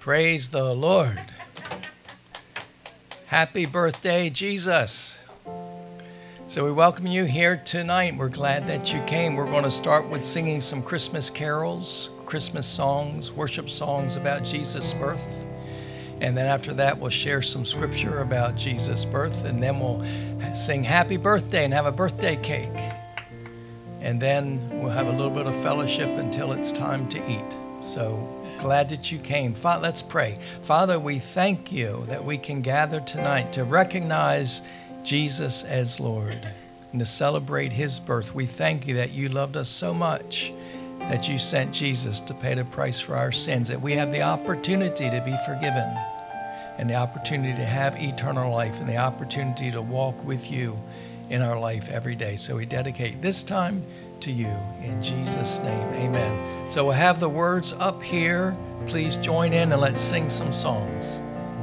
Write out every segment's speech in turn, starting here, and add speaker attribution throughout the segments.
Speaker 1: Praise the Lord. Happy birthday, Jesus. So we welcome you here tonight. We're glad that you came. We're going to start with singing some Christmas carols, Christmas songs, worship songs about Jesus' birth. And then after that, we'll share some scripture about Jesus' birth. And then we'll sing happy birthday and have a birthday cake. And then we'll have a little bit of fellowship until it's time to eat. So glad that you came. Let's pray. Father, we thank you that we can gather tonight to recognize Jesus as Lord and to celebrate his birth. We thank you that you loved us so much that you sent Jesus to pay the price for our sins, that we have the opportunity to be forgiven and the opportunity to have eternal life and the opportunity to walk with you in our life every day. So we dedicate this time to you in Jesus' name. Amen. So we'll have the words up here. Please join in and let's sing some songs.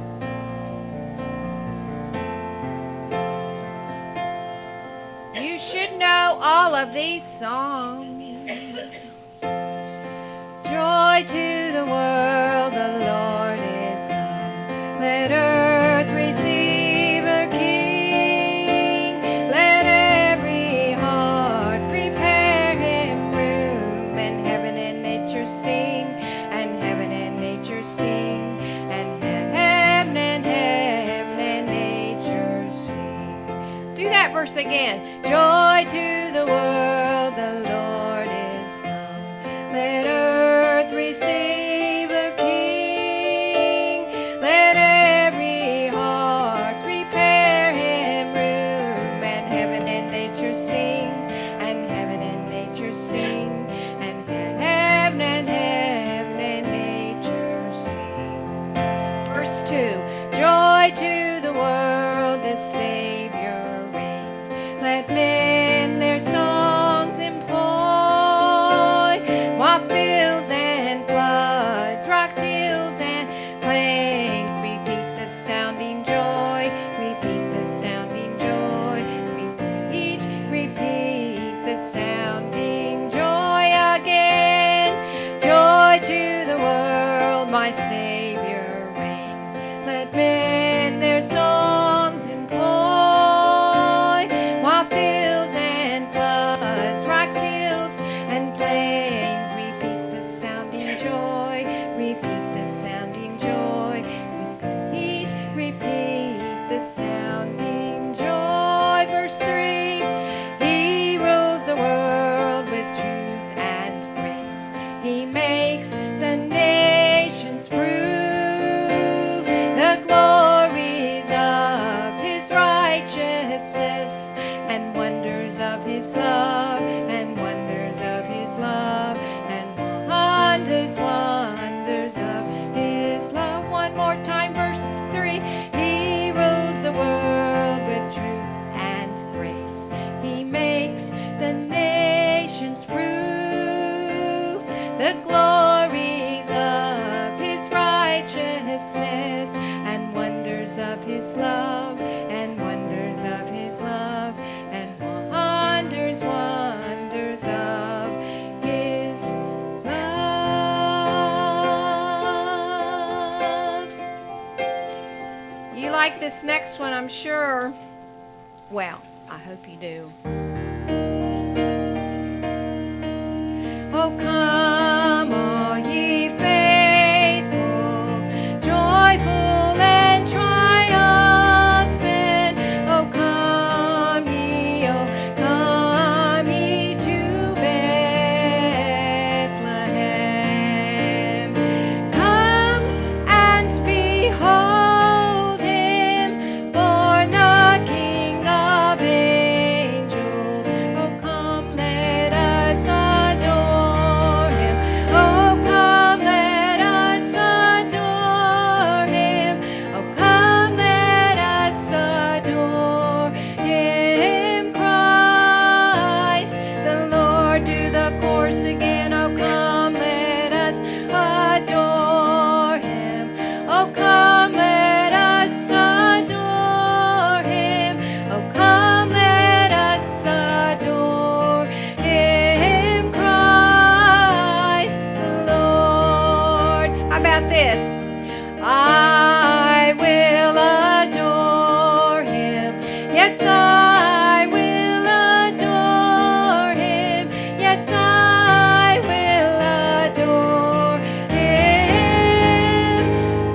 Speaker 2: You should know all of these songs. Joy to the world, the Lord is come. Let earth receive her King. Let every heart prepare him room. And heaven and nature sing, and heaven and nature sing, and heaven and nature sing. Do that verse again. Joy to the world, the Lord is come. Let earth receive her King. Let every heart prepare him room. And heaven and nature sing, and heaven and nature sing, and heaven and nature sing. Verse 2. Joy to the world, the Savior reigns. Let men their songs employ, while fields and floods, rocks, hills, and plains repeat the sounding joy, repeat the sounding joy, repeat the sounding joy again. Joy to the world, my Savior reigns. Let men their songs employ, while fields and floods, rocks, hills, and plains repeat the sounding joy, repeat the sounding joy, repeat the sounding joy. Verse 3. He rules the world with truth and grace. He makes the nations prove the glories of his righteousness, and wonders of his love, and wonders of his love, and wonders of his love. One more time, verse 3. He rules the world with truth and grace. He makes the nations prove the glories of his righteousness, and wonders of his love, and wonders of his love, and wonders of his love. You like this next one, I'm sure. Well, I hope you do. Oh, come, all ye faithful, joyful and triumphant. Oh, come ye to Bethlehem. Come and behold him, born the King of angels. I will adore him. Yes, I will adore him. Yes, I will adore him.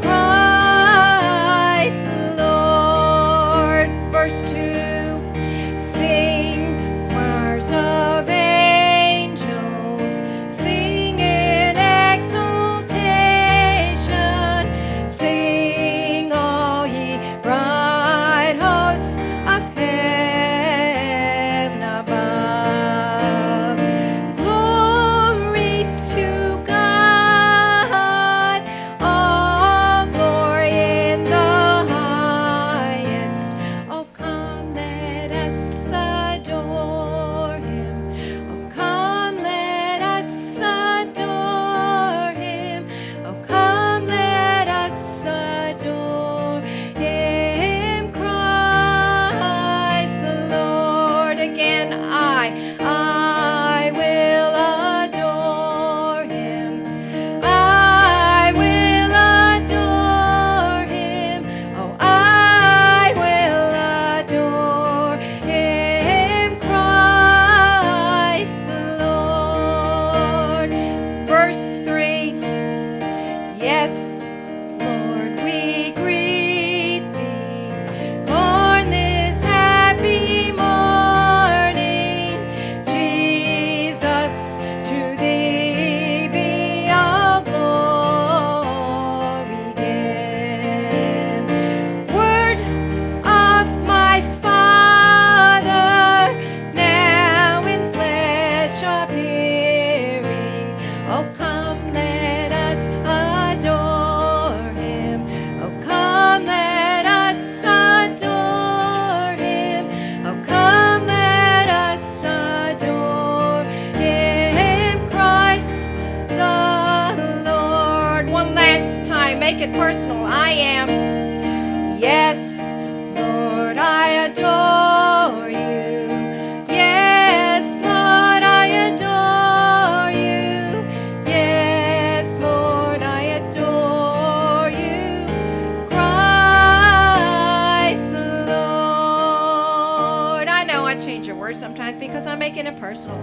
Speaker 2: Christ the Lord. Verse 2. Sing, choirs of angels, sing in exultation. Sing, all ye bright hosts of heaven above. Glory to God, all glory in the highest. Oh, come, let us adore him. Oh, come, let us adore him. Oh, come, let us adore him. Christ the Lord. Again, I will adore him. I will adore him. Oh, I will adore him. Christ the Lord. Verse 3. Yes, Lord, we greet thee on this happy morning. Jesus, to thee be all glory given. Word of my Father, now in flesh appearing. Oh, come, let us adore him. Oh, come, let us adore him. Oh, come, let us adore him. Christ the Lord. One last time, make it personal. I am. Yes, Lord, I adore you. Yes, Lord, I adore you. Yes, Lord, I adore you. Christ the Lord. I know I change your words sometimes because I'm making it personal.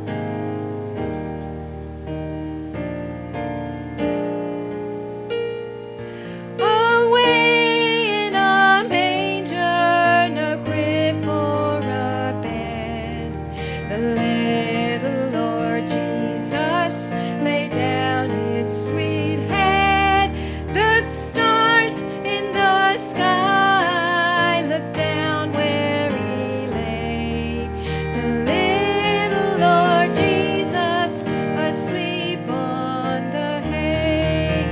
Speaker 2: Away in a manger, no crib for a bed, the little Lord Jesus laid down his sweet head. The stars in the sky looked down where he lay. The little Lord Jesus asleep on the hay.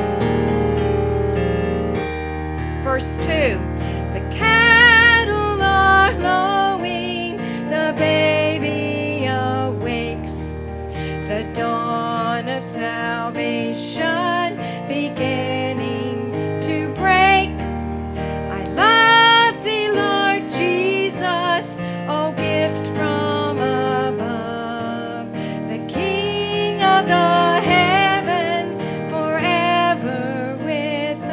Speaker 2: Verse 2. The cattle are lowing, the baby awakes. The dawn of salvation beginning to break. I love thee, Lord Jesus, O gift from above, the King of the heaven, forever with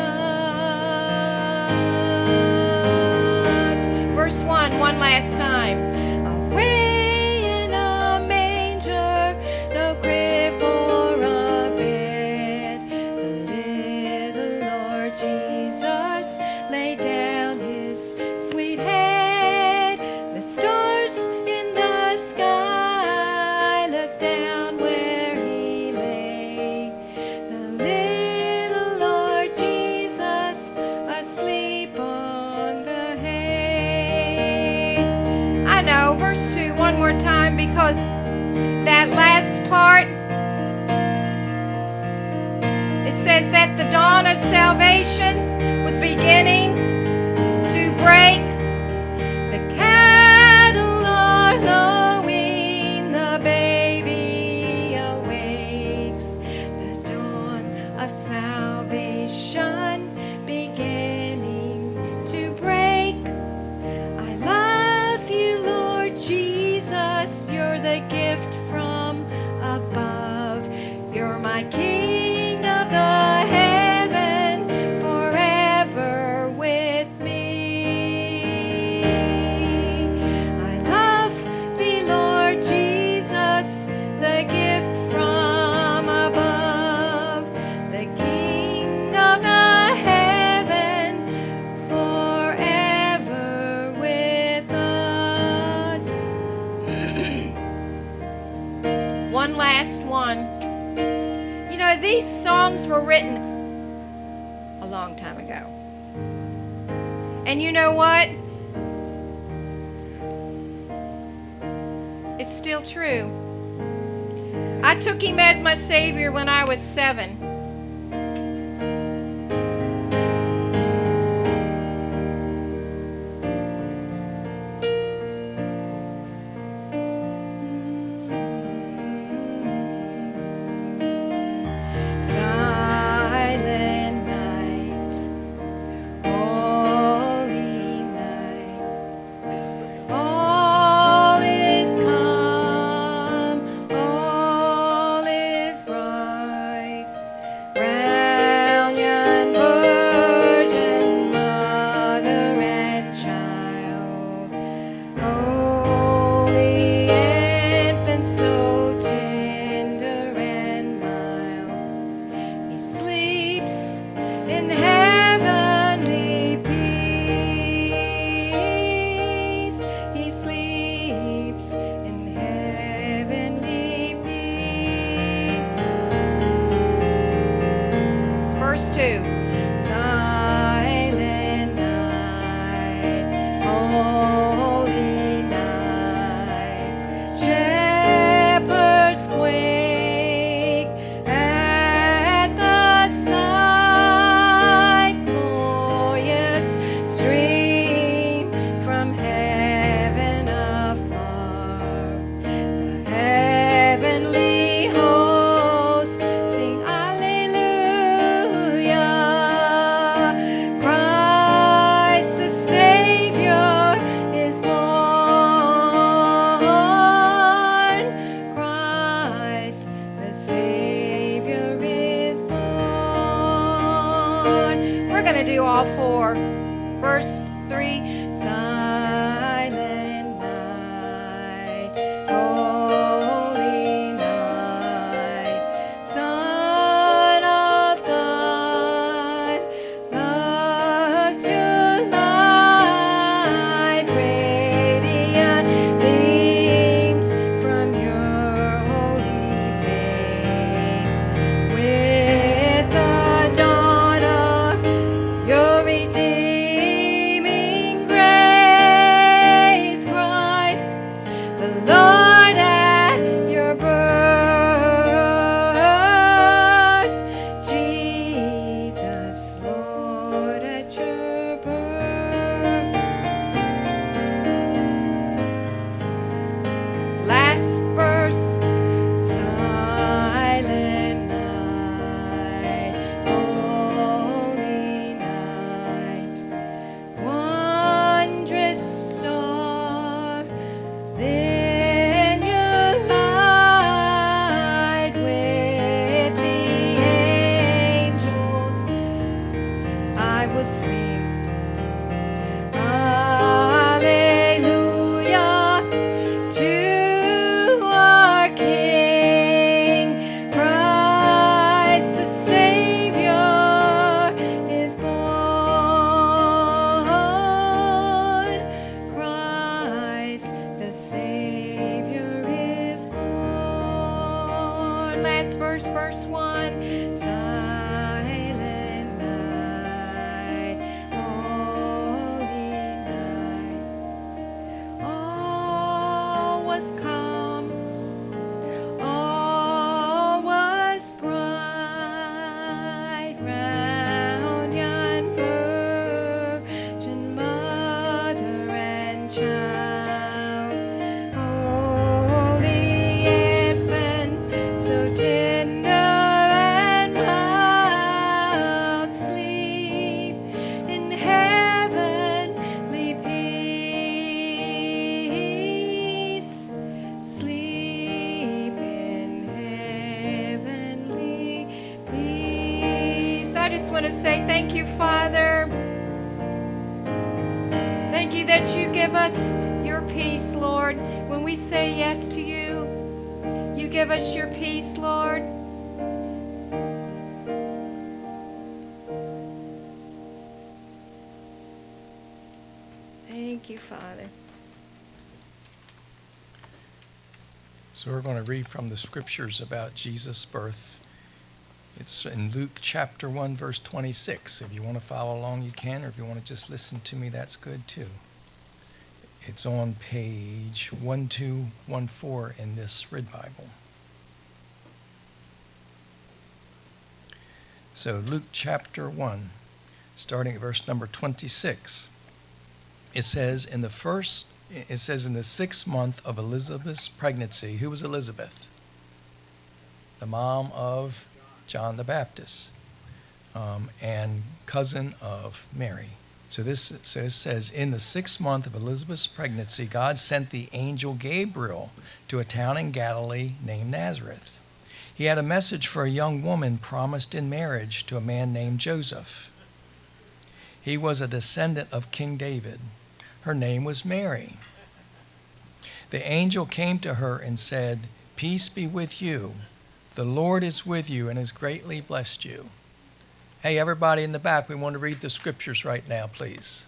Speaker 2: us. Verse 1, one last time. Away in a manger, no crib for a bed, the little Lord Jesus laid down his sweet head. The stars in the sky looked down where he lay. The little Lord Jesus asleep on the hay. I know, verse 2, one more time, because that last part, it says that the dawn of salvation was beginning to break. The cattle are lowing, the baby awakes. The dawn of salvation beginning to break. I love you, Lord Jesus, you're the gift from above. You're my King of the heaven, these songs were written a long time ago. And you know what? It's still true. I took him as my Savior when I was 7. Verse 2. Silent night, holy night, shepherds quake at the sight, glorious stream from heaven afar, the heavenly host sing Alleluia. Christ the Savior is born. Christ the Savior is born. We're going to do all four. Verse 3. Silent night, holy night, Son of God, love's pure light, radiant beams from your holy face. With the dawn of your redeeming grace, Christ the Lord at your birth, Jesus Lord at your birth. Last verse. Silent night, holy night, wondrous star, then your light with the angels I will sing. Alleluia to our King. Christ the Savior is born. Christ the Savior is born. Last verse, verse 1. Silent night, holy night, all was calm, all was bright round yon virgin mother and child, holy infant, so tender and mild, sleep in heavenly peace, sleep in heavenly peace. I just want to say thank you, Father. Thank you that you give us your peace, Lord. When we say yes to you, you give us your peace, Lord. Thank you, Father.
Speaker 1: So we're going to read from the scriptures about Jesus' birth It's in Luke chapter 1, verse 26. If you want to follow along, you can, or if you want to just listen to me, that's good too. It's on page 1214 in this Red Bible. So Luke chapter 1, starting at verse number 26. It says in the 6th month of Elizabeth's pregnancy. Who was Elizabeth? The mom of John the Baptist, and cousin of Mary. So it says, in the 6th month of Elizabeth's pregnancy, God sent the angel Gabriel to a town in Galilee named Nazareth. He had a message for a young woman promised in marriage to a man named Joseph. He was a descendant of King David. Her name was Mary. The angel came to her and said, "Peace be with you. The Lord is with you and has greatly blessed you." Hey, everybody in the back, we want to read the scriptures right now, please.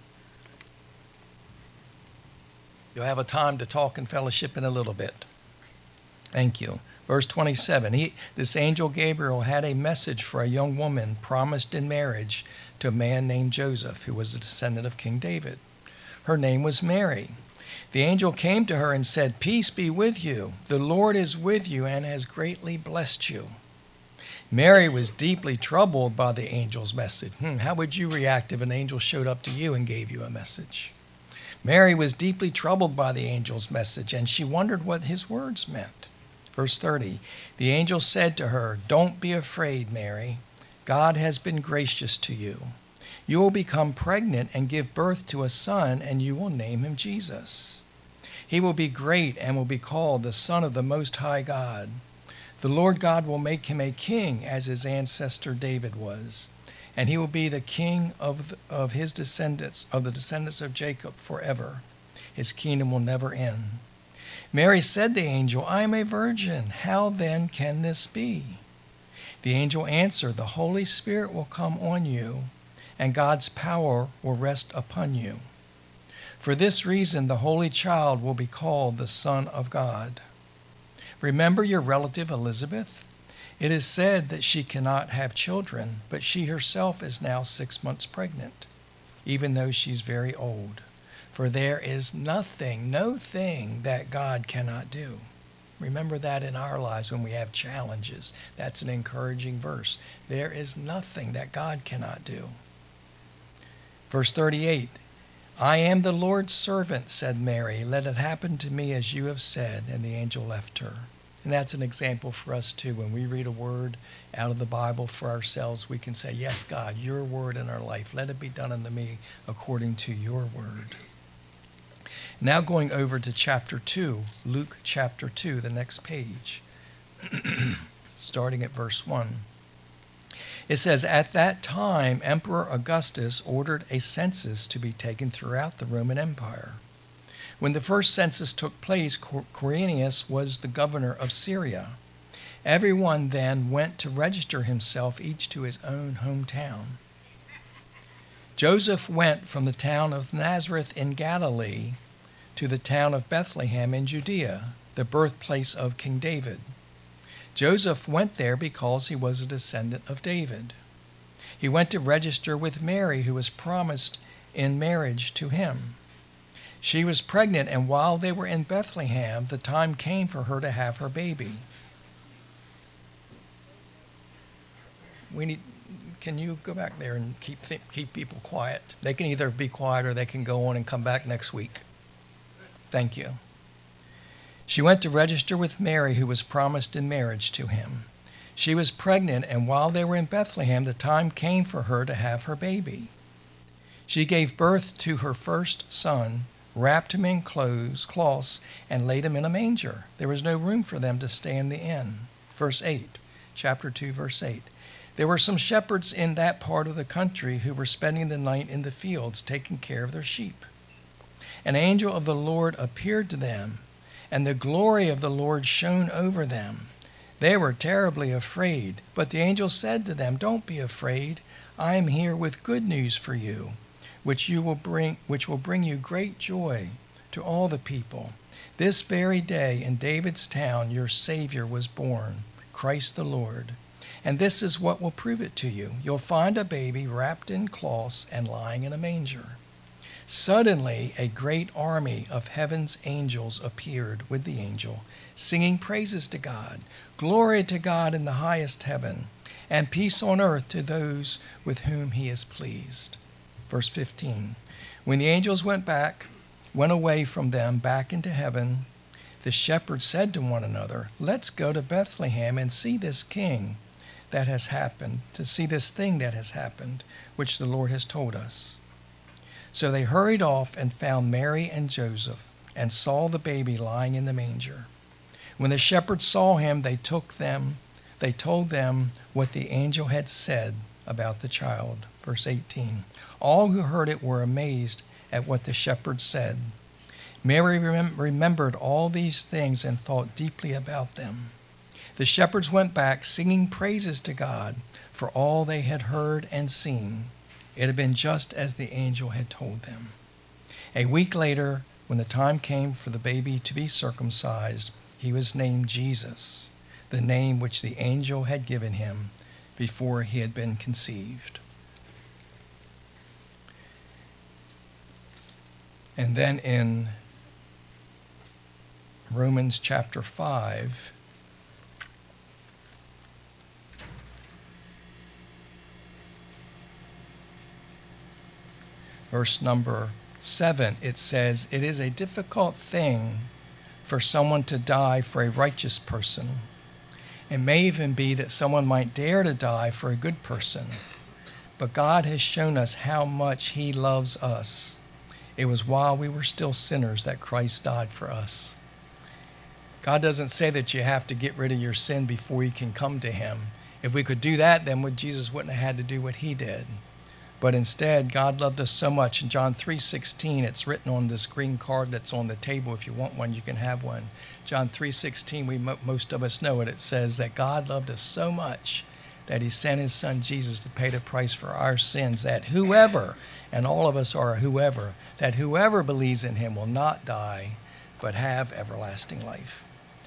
Speaker 1: You'll have a time to talk and fellowship in a little bit. Thank you. Verse 27, this angel Gabriel had a message for a young woman promised in marriage to a man named Joseph, who was a descendant of King David. Her name was Mary. The angel came to her and said, "Peace be with you. The Lord is with you and has greatly blessed you." Mary was deeply troubled by the angel's message. How would you react if an angel showed up to you and gave you a message? Mary was deeply troubled by the angel's message, and she wondered what his words meant. Verse 30, the angel said to her, "Don't be afraid, Mary. God has been gracious to you. You will become pregnant and give birth to a son, and you will name him Jesus. He will be great and will be called the Son of the Most High God. The Lord God will make him a king as his ancestor David was, and he will be the king of his descendants, of the descendants of Jacob forever. His kingdom will never end." Mary said to the angel, "I am a virgin. How then can this be?" The angel answered, "The Holy Spirit will come on you, and God's power will rest upon you. For this reason, the Holy Child will be called the Son of God. Remember your relative Elizabeth? It is said that she cannot have children, but she herself is now 6 months pregnant, even though she's very old. For there is nothing, no thing that God cannot do." Remember that in our lives when we have challenges. That's an encouraging verse. There is nothing that God cannot do. Verse 38, "I am the Lord's servant," said Mary. "Let it happen to me as you have said." And the angel left her. And that's an example for us too. When we read a word out of the Bible for ourselves, we can say, "Yes, God, your word in our life. Let it be done unto me according to your word." Now going over to chapter 2, Luke chapter 2, the next page, starting at verse 1. It says, "At that time, Emperor Augustus ordered a census to be taken throughout the Roman Empire. When the first census took place, Quirinius was the governor of Syria. Everyone then went to register himself, each to his own hometown. Joseph went from the town of Nazareth in Galilee to the town of Bethlehem in Judea, the birthplace of King David. Joseph went there because he was a descendant of David. He went to register with Mary, who was promised in marriage to him. She was pregnant, and while they were in Bethlehem, the time came for her to have her baby." Can you go back there and keep people quiet? They can either be quiet or they can go on and come back next week. Thank you. She went to register with Mary, who was promised in marriage to him. She was pregnant, and while they were in Bethlehem, the time came for her to have her baby. She gave birth to her first son, wrapped him in cloths, and laid him in a manger. There was no room for them to stay in the inn. Verse 8, chapter 2, verse 8. There were some shepherds in that part of the country who were spending the night in the fields, taking care of their sheep. An angel of the Lord appeared to them, and the glory of the Lord shone over them. They were terribly afraid, but the angel said to them, "Don't be afraid. I am here with good news for you, which will bring you great joy to all the people. This very day in David's town your Savior was born, Christ the Lord. And this is what will prove it to you. You'll find a baby wrapped in cloths and lying in a manger." Suddenly, a great army of heaven's angels appeared with the angel, singing praises to God. "Glory to God in the highest heaven, and peace on earth to those with whom he is pleased." Verse 15. When the angels went away from them back into heaven, the shepherds said to one another, "Let's go to Bethlehem and see this king that has happened, to see this thing that has happened, which the Lord has told us." So they hurried off and found Mary and Joseph and saw the baby lying in the manger. When the shepherds saw him, they told them what the angel had said about the child. Verse 18. All who heard it were amazed at what the shepherds said. Mary remembered all these things and thought deeply about them. The shepherds went back, singing praises to God for all they had heard and seen. It had been just as the angel had told them. A week later, when the time came for the baby to be circumcised, he was named Jesus, the name which the angel had given him before he had been conceived. And then in Romans chapter 5, verse number 7, it says, "It is a difficult thing for someone to die for a righteous person. It may even be that someone might dare to die for a good person. But God has shown us how much he loves us. It was while we were still sinners that Christ died for us." God doesn't say that you have to get rid of your sin before you can come to him. If we could do that, then Jesus wouldn't have had to do what he did. But instead, God loved us so much. In John 3:16, it's written on this green card that's on the table. If you want one, you can have one. John 3:16, most of us know it. It says that God loved us so much that he sent his son Jesus to pay the price for our sins, that whoever, and all of us are whoever, that whoever believes in him will not die, but have everlasting life.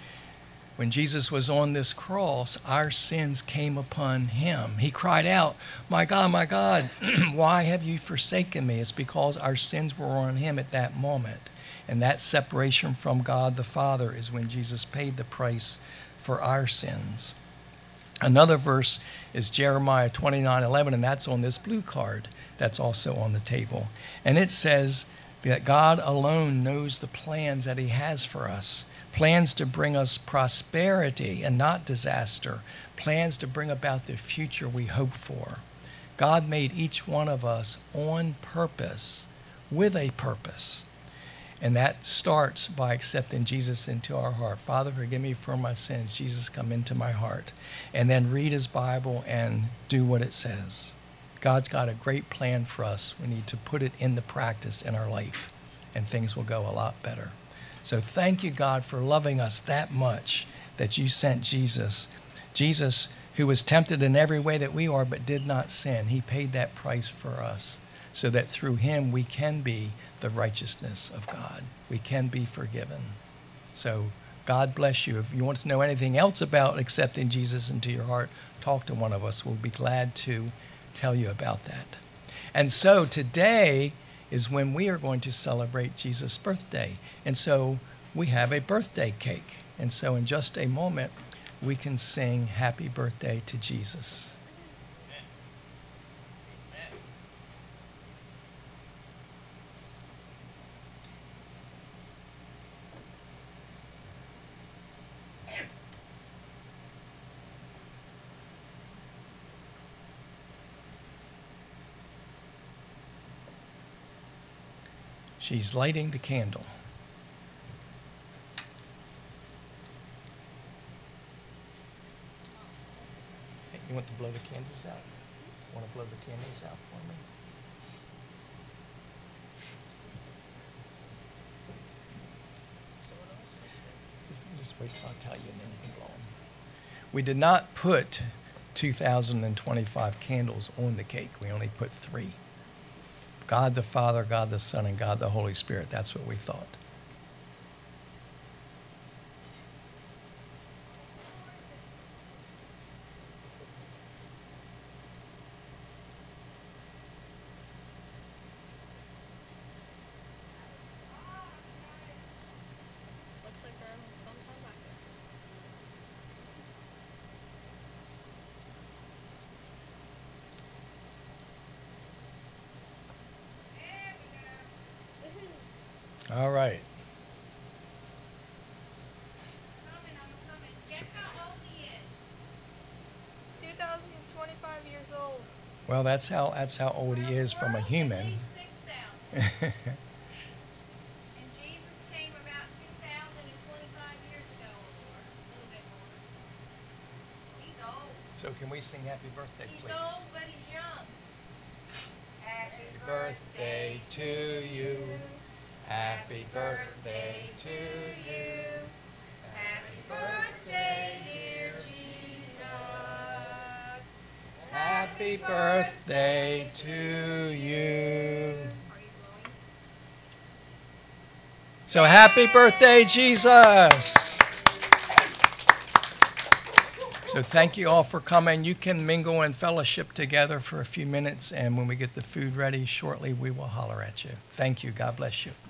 Speaker 1: When Jesus was on this cross, our sins came upon him. He cried out, my God, why have you forsaken me?" It's because our sins were on him at that moment. And that separation from God the Father is when Jesus paid the price for our sins. Another verse is Jeremiah 29:11, and that's on this blue card that's also on the table. And it says that God alone knows the plans that he has for us. Plans to bring us prosperity and not disaster. Plans to bring about the future we hope for. God made each one of us on purpose, with a purpose. And that starts by accepting Jesus into our heart. Father, forgive me for my sins. Jesus, come into my heart. And then read his Bible and do what it says. God's got a great plan for us. We need to put it into practice in our life, and things will go a lot better. So thank you, God, for loving us that much that you sent Jesus. Jesus, who was tempted in every way that we are, but did not sin. He paid that price for us so that through him we can be the righteousness of God. We can be forgiven. So God bless you. If you want to know anything else about accepting Jesus into your heart, talk to one of us. We'll be glad to tell you about that. And so today is when we are going to celebrate Jesus' birthday. And so we have a birthday cake. And so in just a moment, we can sing happy birthday to Jesus. She's lighting the candle. Hey, you want to blow the candles out? Want to blow the candles out for me? Just wait till I tell you and then you can blow them. We did not put 2025 candles on the cake. We only put 3. God the Father, God the Son, and God the Holy Spirit. That's what we thought. All right.
Speaker 2: Guess how old he is? 2,025 years old.
Speaker 1: Well, that's how old he is from a human.
Speaker 2: 6,000. And Jesus came about 2,025 years ago or more, a little bit more. He's old.
Speaker 1: So can we sing happy birthday,
Speaker 2: He's
Speaker 1: please?
Speaker 2: old, but he's young. Happy
Speaker 1: Birthday to you. Happy birthday to you.
Speaker 2: Happy birthday, dear Jesus.
Speaker 1: Happy birthday to you. So happy birthday, Jesus. So thank you all for coming. You can mingle and fellowship together for a few minutes, and when we get the food ready shortly, we will holler at you. Thank you. God bless you.